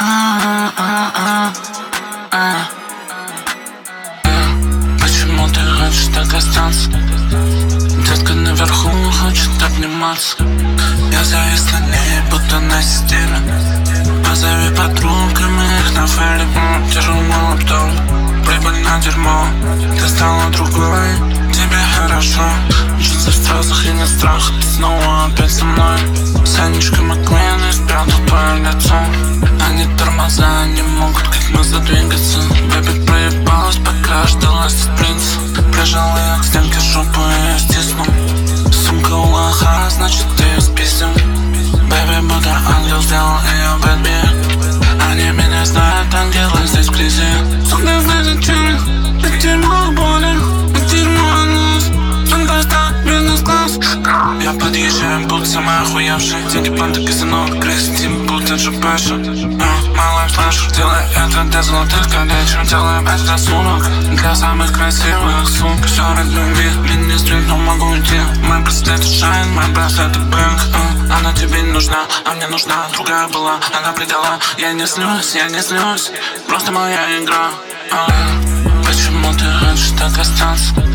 Почему ты хочешь так остаться? Детка наверху хочет обниматься. Я завис на ней, будто на системе. Позови подруг, и мы их на фере. Держу мой лаптоп, прибыль на дерьмо. Ты стала другой, тебе хорошо. Джинсы в стразах и нет страха, ты снова опять со мной. Санечка Маквин и спрятал твое лицо. Они тормоза, не могут как мы задвигаться. Бэби проебалась, пока ждала принца. Прижал ее к стенке жопой и стиснул. Сумка у лоха, значит ты ее спиздил. Бэби, будто ангел сделал ее бэтби. Они меня знают, ангелы здесь вблизи. Сумка знает, чем это дерьмо боли, это дерьмо нос. Он достал бизнес-класс. Я подъезжаю, будто самый охуевший. Деньги планты казино, грязь, будто джипэша. Малый флеш, делай это для золотых колечек. Делаем это для сумок, для самых красивых сумок. Все ради любви, министры, но могу уйти. Мой браслет шайн, мой браслет бэнк. Она тебе не нужна, а мне нужна. Другая была, она предала. Я не злюсь, просто моя игра. Почему ты хочешь так остаться?